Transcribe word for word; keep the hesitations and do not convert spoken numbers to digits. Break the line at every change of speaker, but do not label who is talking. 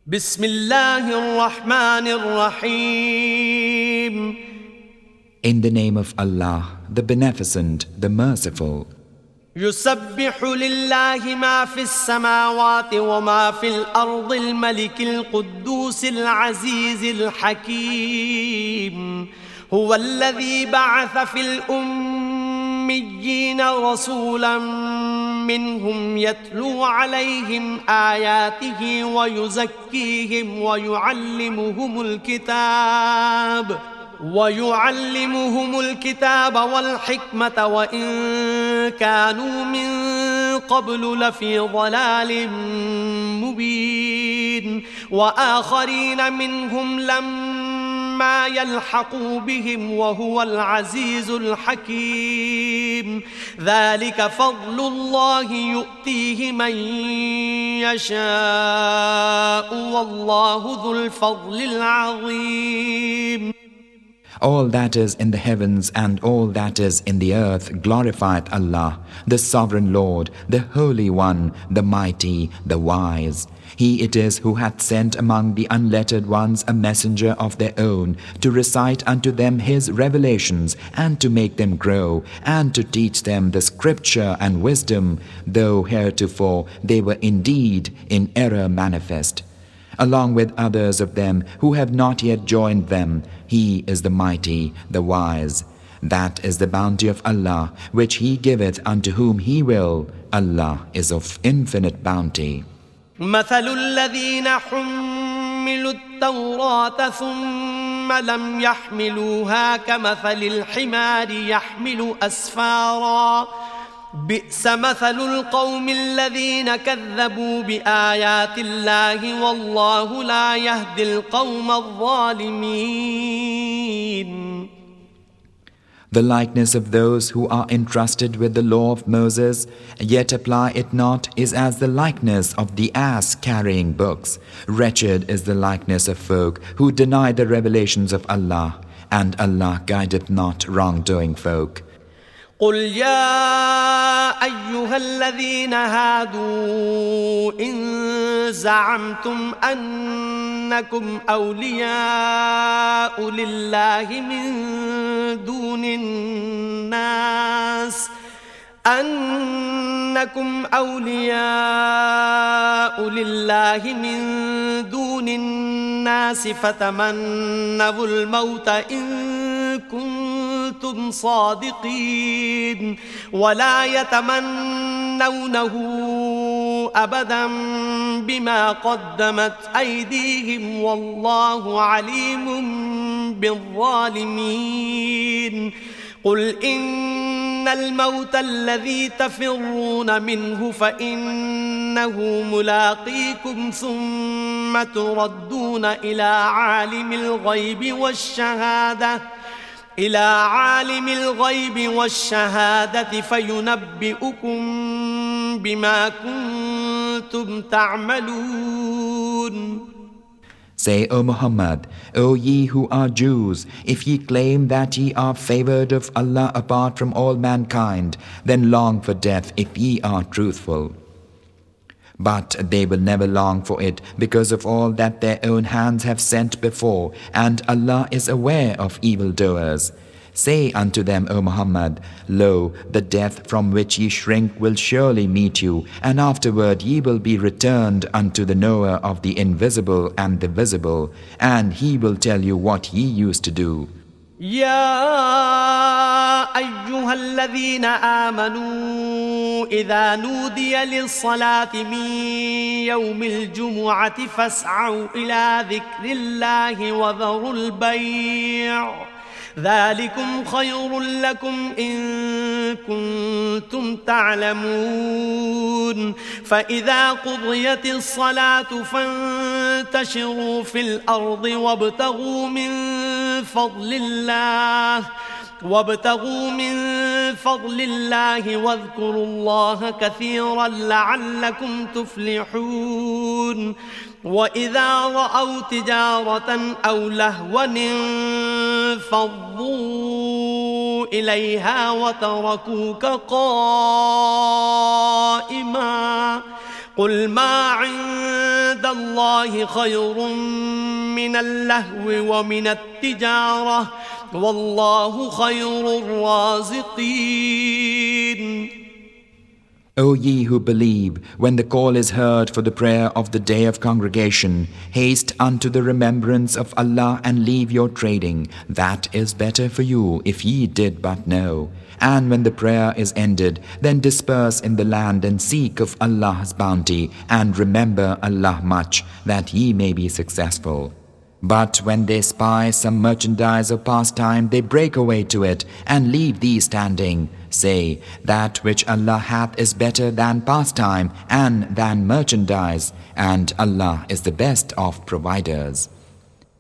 بسم الله الرحمن الرحيم.
In the name of Allah, the Beneficent, the Merciful.
يسبح لله ما في السماوات وما في الأرض الملك القدوس العزيز الحكيم. هو الذي بعث في الأميين رسولا منهم يتلو عليهم آياته ويزكيهم ويعلمهم الكتاب ويعلمهم الكتاب والحكمة وإن كانوا من قبل لفي ضلال مبين، وآخرين منهم لما يلحقوا بهم وهو العزيز الحكيم. ذلك فضل الله يؤتيه من يشاء والله ذو الفضل العظيم.
All that is in the heavens and all that is in the earth glorifieth Allah, the Sovereign Lord, the Holy One, the Mighty, the Wise. He it is who hath sent among the unlettered ones a messenger of their own, to recite unto them his revelations, and to make them grow, and to teach them the scripture and wisdom, though heretofore they were indeed in error manifest. Along with others of them who have not yet joined them, He is the Mighty, the Wise. That is the bounty of Allah, which He giveth unto whom He will. Allah is of infinite bounty.
مثل الذين حملوا التوراة ثم لم يحملوها كمثل الحمار يحمل أسفارا بئس مثل القوم الذين كذبوا بآيات الله والله لا يهدي القوم الظالمين.
The likeness of those who are entrusted with the law of Moses, yet apply it not, is as the likeness of the ass carrying books. Wretched is the likeness of folk who deny the revelations of Allah, and Allah guideth not wrongdoing folk.
قل يا أيها الذين هادوا إن زعمتم أنكم أولياء لله من دون الناس أنكم أولياء لله من دون الناس فتمنوا الموت إن كنتم صادقين ولا يتمنونه أبدا بما قدمت أيديهم والله عليم بالظالمين. قل إن الموت الذي تفرون منه فإنه ملاقيكم ثم تردون إلى عالم الغيب والشهادة إلى عالم الغيب والشهادة فينبئكم بما كنتم تعملون.
Say, O Muhammad, O ye who are Jews, if ye claim that ye are favored of Allah apart from all mankind, then long for death if ye are truthful. But they will never long for it because of all that their own hands have sent before, and Allah is aware of evildoers. Say unto them, O Muhammad, lo, the death from which ye shrink will surely meet you, and afterward ye will be returned unto the knower of the invisible and the visible, and He will tell you what ye used to do.
يا أيها الذين آمنوا إذا نودي للصلاة من يوم الجمعة فاسعوا إلى ذكر الله وذروا البيع ذلكم خير لكم إن كنتم تعلمون. فإذا قضيت الصلاة فانتشروا في الأرض وابتغوا من فضل الله وابتغوا من فضل الله واذكروا الله كثيرا لعلكم تفلحون. وإذا رأوا تجارة أو لهوا انفضوا إليها وتركوك قائما قل ما عند الله خير من اللهو ومن التجارة والله خير الرازقين.
O ye who believe, when the call is heard for the prayer of the day of congregation, haste unto the remembrance of Allah and leave your trading. That is better for you if ye did but know. And when the prayer is ended, then disperse in the land and seek of Allah's bounty, and remember Allah much, that ye may be successful. But when they spy some merchandise or pastime, they break away to it, and leave thee standing. Say, that which Allah hath is better than pastime and than merchandise, and Allah is the best of providers.